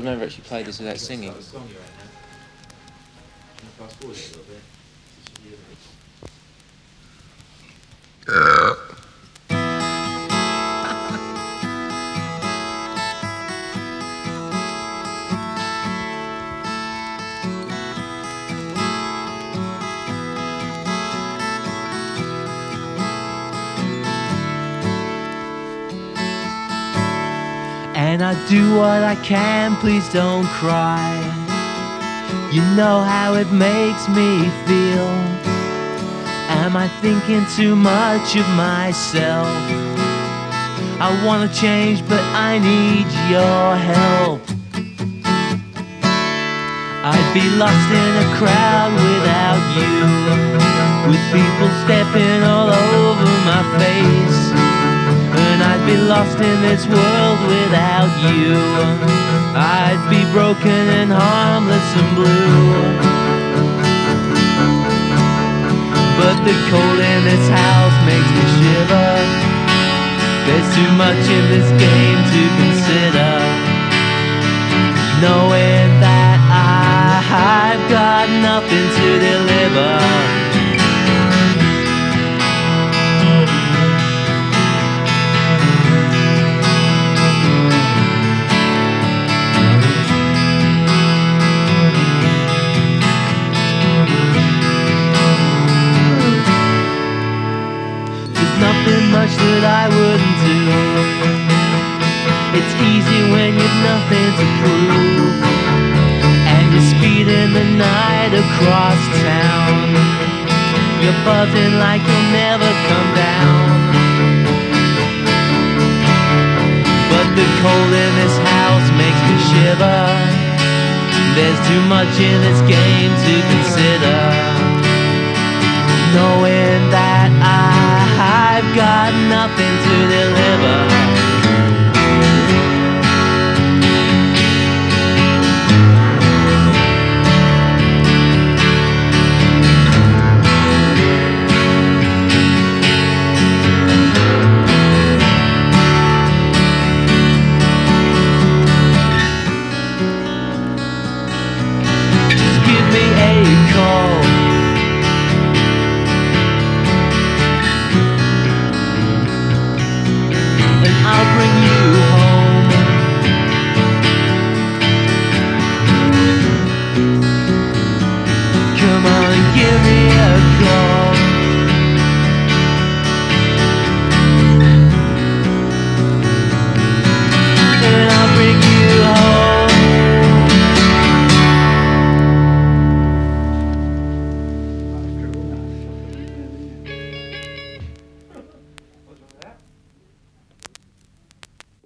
never actually played this without singing. And I do what I can, please don't cry. You know how it makes me feel. Am I thinking too much of myself? I wanna change, but I need your help. I'd be lost in a crowd without you, with people stepping all over my face. And I'd be lost in this world without you. I'd be broken and harmless and blue. But the cold in this house makes me shiver. There's too much in this game to consider. Knowing that I've got nothing to deliver. Nothing much that I wouldn't do. It's easy when you've nothing to prove, and you're speeding the night across town. You're buzzing like you'll never come down. But the cold in this house makes me shiver. There's too much in this game to consider. Knowing that I've got nothing